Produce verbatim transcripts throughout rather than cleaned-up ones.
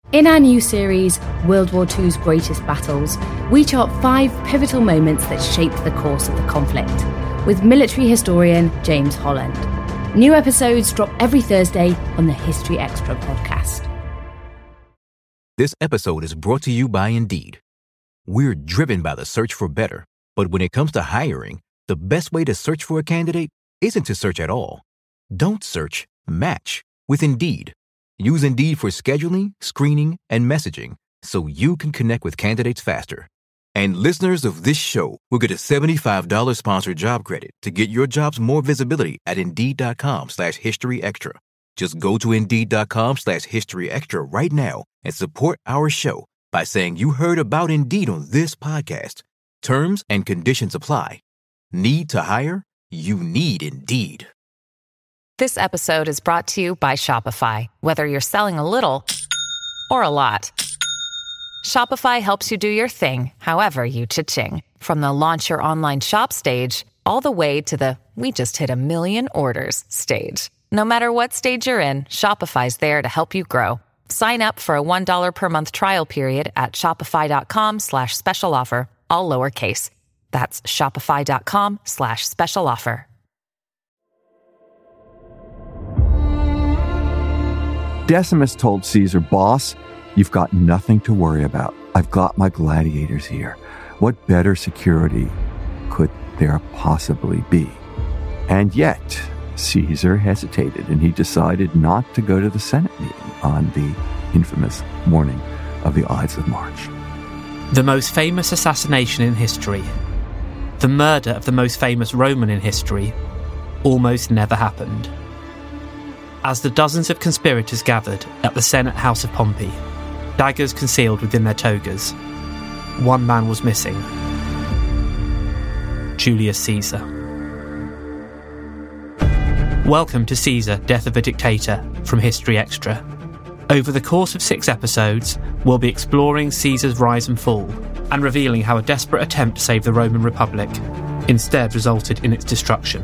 In our new series, World War Two's Greatest Battles, we chart five pivotal moments that shaped the course of the conflict, with military historian James Holland. New episodes drop every Thursday on the History Extra podcast. This episode is brought to you by Indeed. We're driven by the search for better, but when it comes to hiring, the best way to search for a candidate isn't to search at all. Don't search, match with Indeed. Use Indeed for scheduling, screening, and messaging so you can connect with candidates faster. And listeners of this show will get a seventy-five dollars sponsored job credit to get your jobs more visibility at Indeed.com slash History Extra. Just go to Indeed.com slash History Extra right now and support our show by saying you heard about Indeed on this podcast. Terms and conditions apply. Need to hire? You need Indeed. This episode is brought to you by Shopify. Whether you're selling a little or a lot, Shopify helps you do your thing, however you cha-ching. From the launch your online shop stage, all the way to the we just hit a million orders stage. No matter what stage you're in, Shopify's there to help you grow. Sign up for a one dollar per month trial period at shopify.com slash special offer, all lowercase. That's shopify.com slash special offer. Decimus told Caesar, "Boss, you've got nothing to worry about. I've got my gladiators here. What better security could there possibly be?" And yet, Caesar hesitated, and he decided not to go to the Senate meeting on the infamous morning of the Ides of March. The most famous assassination in history, the murder of the most famous Roman in history, almost never happened. As the dozens of conspirators gathered at the Senate House of Pompey, daggers concealed within their togas, one man was missing: Julius Caesar. Welcome to Caesar, Death of a Dictator from History Extra. Over the course of six episodes, we'll be exploring Caesar's rise and fall and revealing how a desperate attempt to save the Roman Republic instead resulted in its destruction.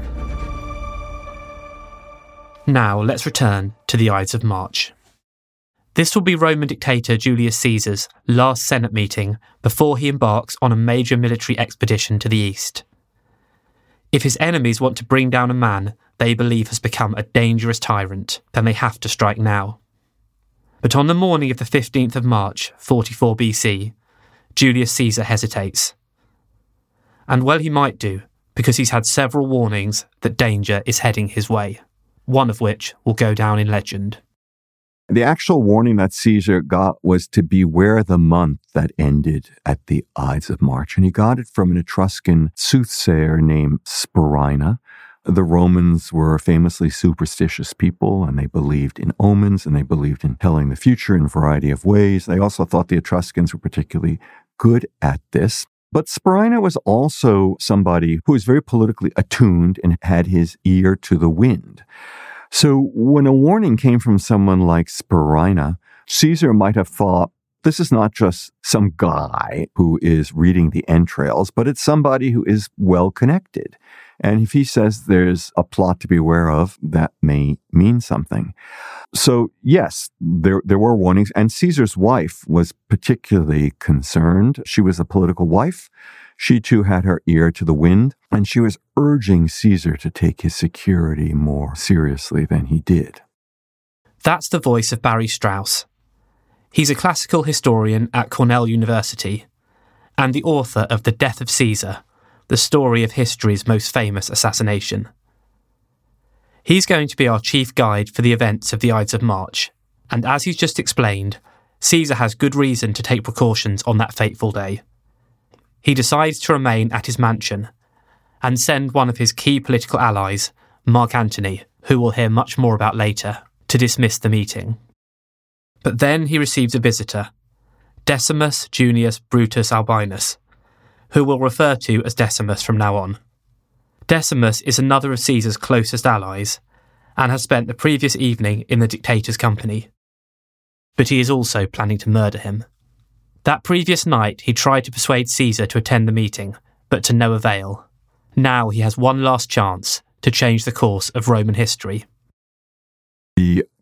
Now, let's return to the Ides of March. This will be Roman dictator Julius Caesar's last Senate meeting before he embarks on a major military expedition to the east. If his enemies want to bring down a man they believe has become a dangerous tyrant, then they have to strike now. But on the morning of the fifteenth of March, forty-four B C, Julius Caesar hesitates. And well he might do, because he's had several warnings that danger is heading his way, one of which will go down in legend. The actual warning that Caesar got was to beware the month that ended at the Ides of March, and he got it from an Etruscan soothsayer named Spurinna. The Romans were famously superstitious people, and they believed in omens, and they believed in telling the future in a variety of ways. They also thought the Etruscans were particularly good at this. But Spurinna was also somebody who was very politically attuned and had his ear to the wind. So when a warning came from someone like Spurinna, Caesar might have thought, this is not just some guy who is reading the entrails, but it's somebody who is well connected. And if he says there's a plot to be aware of, that may mean something. So yes, there there were warnings, and Caesar's wife was particularly concerned. She was a political wife. She too had her ear to the wind, and she was urging Caesar to take his security more seriously than he did. That's the voice of Barry Strauss. He's a classical historian at Cornell University and the author of The Death of Caesar, the story of history's most famous assassination. He's going to be our chief guide for the events of the Ides of March, and as he's just explained, Caesar has good reason to take precautions on that fateful day. He decides to remain at his mansion and send one of his key political allies, Mark Antony, who we'll hear much more about later, to dismiss the meeting. But then he receives a visitor, Decimus Junius Brutus Albinus, who we'll refer to as Decimus from now on. Decimus is another of Caesar's closest allies and has spent the previous evening in the dictator's company. But he is also planning to murder him. That previous night he tried to persuade Caesar to attend the meeting, but to no avail. Now he has one last chance to change the course of Roman history. The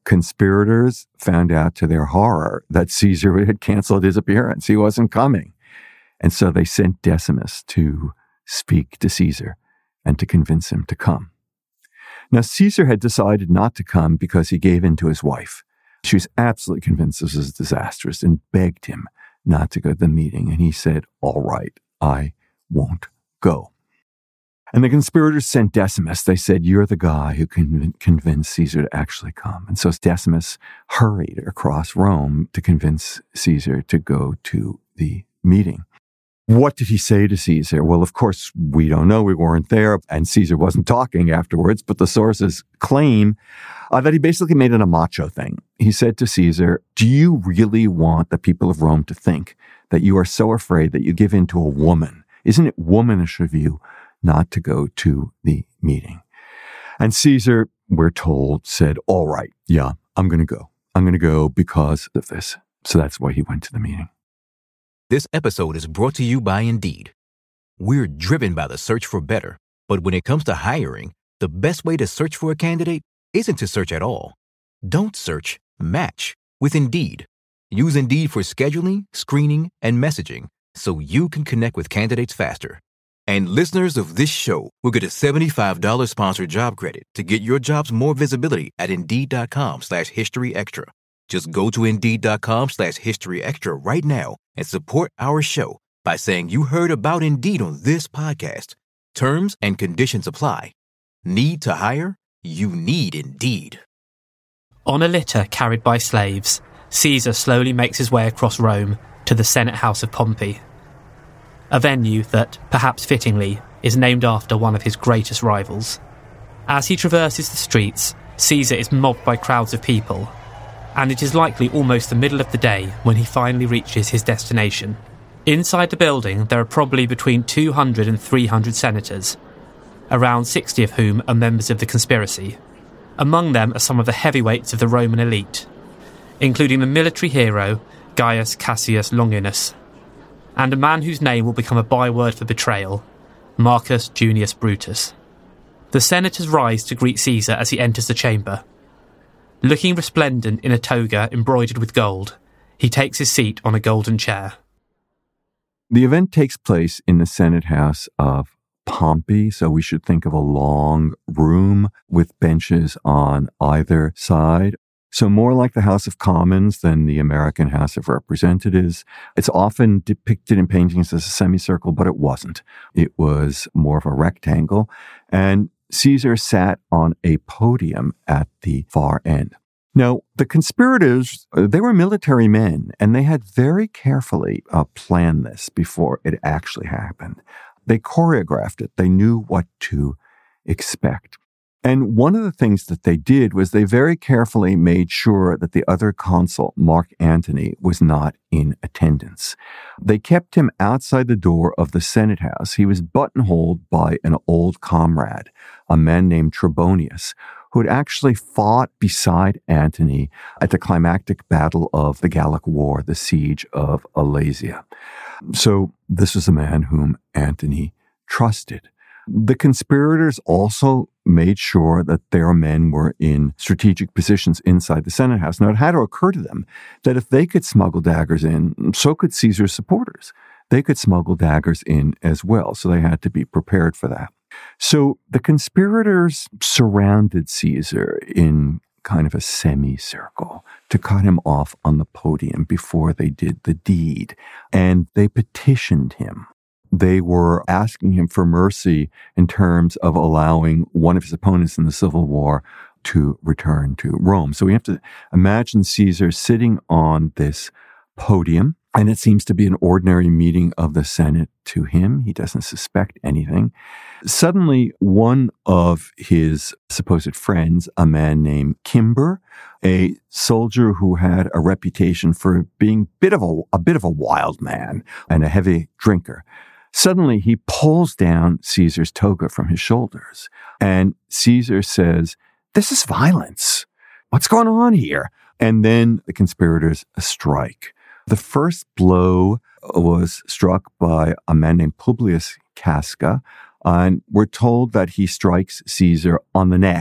conspirators found out to their horror that Caesar had canceled his appearance. He wasn't coming. And so they sent Decimus to speak to Caesar and to convince him to come. Now, Caesar had decided not to come because he gave in to his wife. She was absolutely convinced this was disastrous and begged him not to go to the meeting. And he said, all right, I won't go. And the conspirators sent Decimus. They said, you're the guy who can convince Caesar to actually come. And so Decimus hurried across Rome to convince Caesar to go to the meeting. What did he say to Caesar? Well, of course, we don't know. We weren't there, and Caesar wasn't talking afterwards, but the sources claim uh, that he basically made it a macho thing. He said to Caesar, do you really want the people of Rome to think that you are so afraid that you give in to a woman? Isn't it womanish of you not to go to the meeting? And Caesar, we're told, said, all right, yeah, I'm going to go. I'm going to go because of this. So that's why he went to the meeting. This episode is brought to you by Indeed. We're driven by the search for better, but when it comes to hiring, the best way to search for a candidate isn't to search at all. Don't search, match with Indeed. Use Indeed for scheduling, screening, and messaging so you can connect with candidates faster. And listeners of this show will get a seventy-five dollars sponsored job credit to get your jobs more visibility at Indeed.com slash History Extra. Just go to Indeed.com slash History Extra right now and support our show by saying you heard about Indeed on this podcast. Terms and conditions apply. Need to hire? You need Indeed. On a litter carried by slaves, Caesar slowly makes his way across Rome to the Senate House of Pompey, a venue that, perhaps fittingly, is named after one of his greatest rivals. As he traverses the streets, Caesar is mobbed by crowds of people, and it is likely almost the middle of the day when he finally reaches his destination. Inside the building, there are probably between two hundred and three hundred senators, around sixty of whom are members of the conspiracy. Among them are some of the heavyweights of the Roman elite, including the military hero Gaius Cassius Longinus, and a man whose name will become a byword for betrayal, Marcus Junius Brutus. The senators rise to greet Caesar as he enters the chamber. Looking resplendent in a toga embroidered with gold, he takes his seat on a golden chair. The event takes place in the Senate House of Pompey, so we should think of a long room with benches on either side. So more like the House of Commons than the American House of Representatives. It's often depicted in paintings as a semicircle, but it wasn't. It was more of a rectangle. And Caesar sat on a podium at the far end. Now, the conspirators, they were military men, and they had very carefully uh, planned this before it actually happened. They choreographed it. They knew what to expect. And one of the things that they did was they very carefully made sure that the other consul, Mark Antony, was not in attendance. They kept him outside the door of the Senate House. He was buttonholed by an old comrade, a man named Trebonius, who had actually fought beside Antony at the climactic battle of the Gallic War, the siege of Alesia. So this is a man whom Antony trusted. The conspirators also made sure that their men were in strategic positions inside the Senate House. Now, it had to occur to them that if they could smuggle daggers in, so could Caesar's supporters. They could smuggle daggers in as well, so they had to be prepared for that. So the conspirators surrounded Caesar in kind of a semicircle to cut him off on the podium before they did the deed, and they petitioned him. They were asking him for mercy in terms of allowing one of his opponents in the Civil War to return to Rome. So we have to imagine Caesar sitting on this podium, and it seems to be an ordinary meeting of the Senate to him. He doesn't suspect anything. Suddenly, one of his supposed friends, a man named Cimber, a soldier who had a reputation for being bit of a, a bit of a wild man and a heavy drinker, suddenly he pulls down Caesar's toga from his shoulders. And Caesar says, "This is violence. What's going on here?" And then the conspirators strike. The first blow was struck by a man named Publius Casca, and we're told that he strikes Caesar on the neck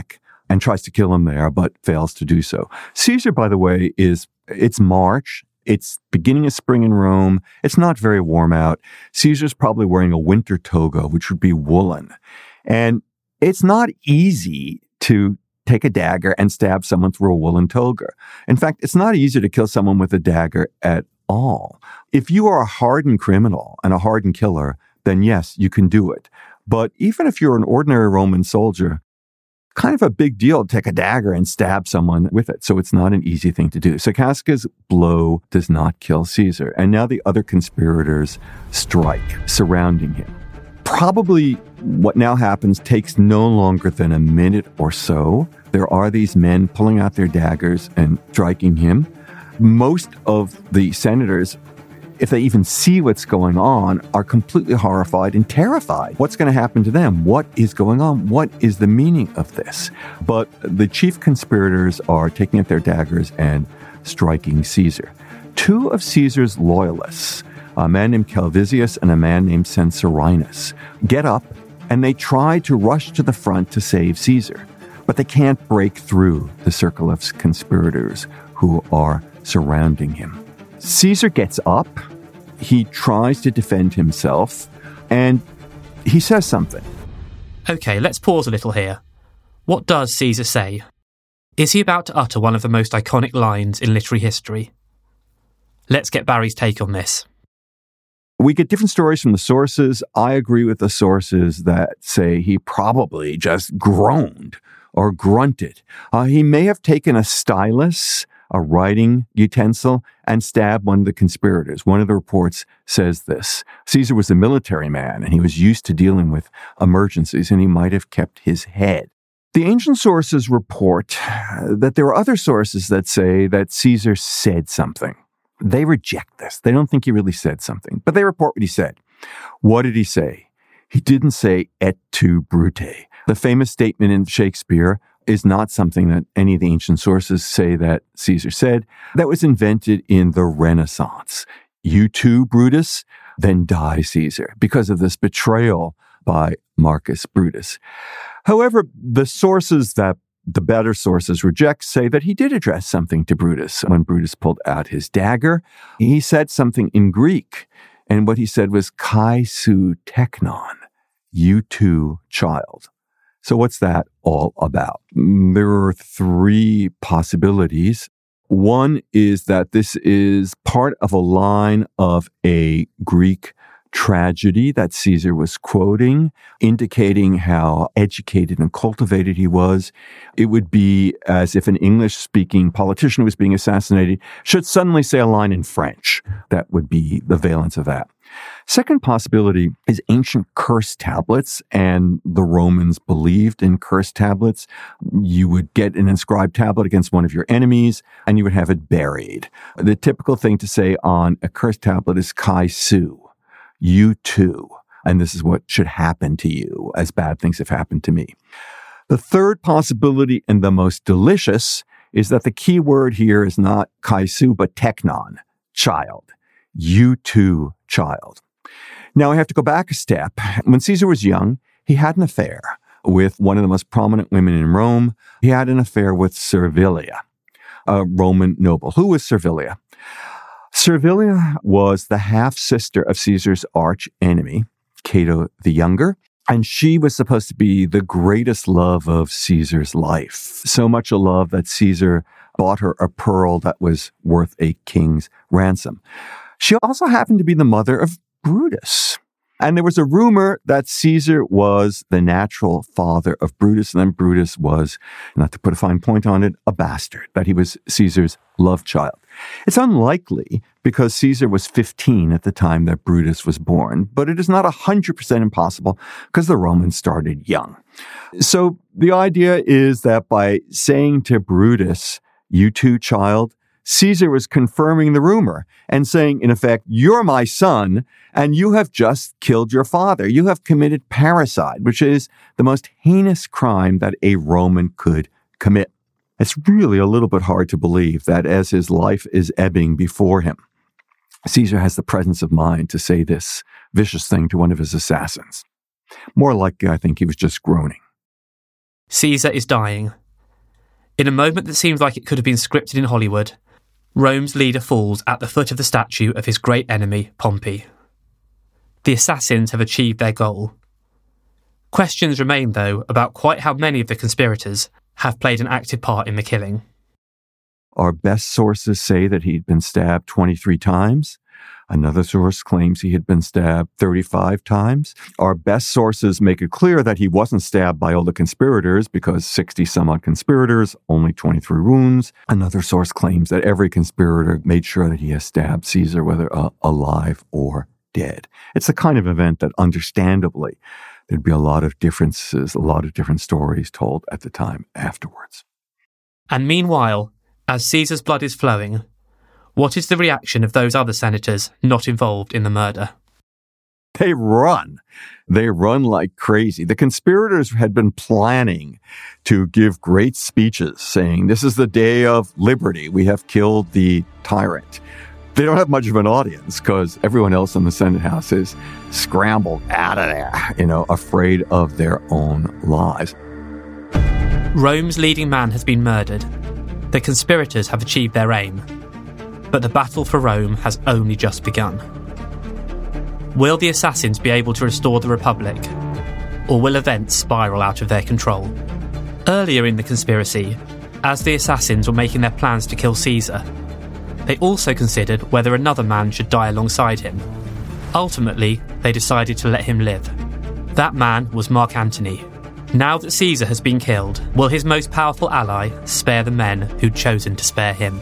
and tries to kill him there, but fails to do so. Caesar, by the way, is, it's March. It's beginning of spring in Rome. It's not very warm out. Caesar's probably wearing a winter toga, which would be woolen. And it's not easy to take a dagger and stab someone through a woolen toga. In fact, it's not easy to kill someone with a dagger at all. If you are a hardened criminal and a hardened killer, then yes, you can do it. But even if you're an ordinary Roman soldier, kind of a big deal to take a dagger and stab someone with it. So it's not an easy thing to do. So Casca's blow does not kill Caesar. And now the other conspirators strike, surrounding him. Probably what now happens takes no longer than a minute or so. There are these men pulling out their daggers and striking him. Most of the senators, if they even see what's going on, are completely horrified and terrified. What's going to happen to them? What is going on? What is the meaning of this? But the chief conspirators are taking out their daggers and striking Caesar. Two of Caesar's loyalists, a man named Calvisius and a man named Censorinus, get up and they try to rush to the front to save Caesar. But they can't break through the circle of conspirators who are surrounding him. Caesar gets up, he tries to defend himself, and he says something. Okay, let's pause a little here. What does Caesar say? Is he about to utter one of the most iconic lines in literary history? Let's get Barry's take on this. We get different stories from the sources. I agree with the sources that say he probably just groaned or grunted. Uh, he may have taken a stylus, a writing utensil, and stabbed one of the conspirators. One of the reports says this. Caesar was a military man, and he was used to dealing with emergencies, and he might have kept his head. The ancient sources report that there are other sources that say that Caesar said something. They reject this. They don't think he really said something, but they report what he said. What did he say? He didn't say et tu, Brute. The famous statement in Shakespeare is not something that any of the ancient sources say that Caesar said. That was invented in the Renaissance. You too, Brutus, then die, Caesar, because of this betrayal by Marcus Brutus. However, the sources that the better sources reject say that he did address something to Brutus. When Brutus pulled out his dagger, he said something in Greek, and what he said was kai su teknon, you too, child. So what's that all about? There are three possibilities. One is that this is part of a line of a Greek tragedy that Caesar was quoting, indicating how educated and cultivated he was. It would be as if an English-speaking politician who was being assassinated should suddenly say a line in French. That would be the valence of that. Second possibility is ancient curse tablets, and the Romans believed in curse tablets. You would get an inscribed tablet against one of your enemies, and you would have it buried. The typical thing to say on a curse tablet is kai su, you too, and this is what should happen to you, as bad things have happened to me. The third possibility, and the most delicious, is that the key word here is not kai su, but teknon, child. You too, child. Now, I have to go back a step. When Caesar was young, he had an affair with one of the most prominent women in Rome. He had an affair with Servilia, a Roman noble. Who was Servilia? Servilia was the half-sister of Caesar's arch enemy, Cato the Younger, and she was supposed to be the greatest love of Caesar's life. So much a love that Caesar bought her a pearl that was worth a king's ransom. She also happened to be the mother of Brutus. And there was a rumor that Caesar was the natural father of Brutus, and then Brutus was, not to put a fine point on it, a bastard, that he was Caesar's love child. It's unlikely because Caesar was fifteen at the time that Brutus was born, but it is not one hundred percent impossible because the Romans started young. So the idea is that by saying to Brutus, you too, child, Caesar was confirming the rumor and saying, in effect, you're my son, and you have just killed your father. You have committed parricide, which is the most heinous crime that a Roman could commit. It's really a little bit hard to believe that as his life is ebbing before him, Caesar has the presence of mind to say this vicious thing to one of his assassins. More likely, I think he was just groaning. Caesar is dying. In a moment that seems like it could have been scripted in Hollywood, Rome's leader falls at the foot of the statue of his great enemy, Pompey. The assassins have achieved their goal. Questions remain, though, about quite how many of the conspirators have played an active part in the killing. Our best sources say that he'd been stabbed twenty-three times. Another source claims he had been stabbed thirty-five times. Our best sources make it clear that he wasn't stabbed by all the conspirators because sixty-some-odd conspirators, only twenty-three wounds. Another source claims that every conspirator made sure that he has stabbed Caesar, whether uh, alive or dead. It's the kind of event that, understandably, there'd be a lot of differences, a lot of different stories told at the time afterwards. And meanwhile, as Caesar's blood is flowing, what is the reaction of those other senators not involved in the murder? They run. They run like crazy. The conspirators had been planning to give great speeches saying, this is the day of liberty. We have killed the tyrant. They don't have much of an audience because everyone else in the Senate House is scrambled out of there, you know, afraid of their own lives. Rome's leading man has been murdered. The conspirators have achieved their aim. But the battle for Rome has only just begun. Will the assassins be able to restore the Republic, or will events spiral out of their control? Earlier in the conspiracy, as the assassins were making their plans to kill Caesar, they also considered whether another man should die alongside him. Ultimately, they decided to let him live. That man was Mark Antony. Now that Caesar has been killed, will his most powerful ally spare the men who'd chosen to spare him?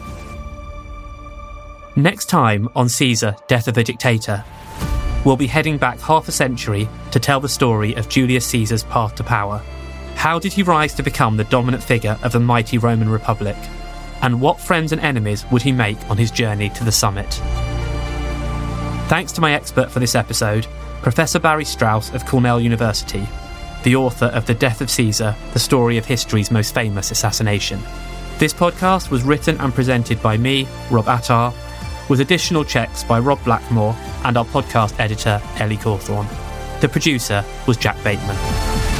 Next time on Caesar, Death of a Dictator, we'll be heading back half a century to tell the story of Julius Caesar's path to power. How did he rise to become the dominant figure of the mighty Roman Republic? And what friends and enemies would he make on his journey to the summit? Thanks to my expert for this episode, Professor Barry Strauss of Cornell University, the author of The Death of Caesar, the story of history's most famous assassination. This podcast was written and presented by me, Rob Attar, with additional checks by Rob Blackmore and our podcast editor, Ellie Cawthorne. The producer was Jack Bateman.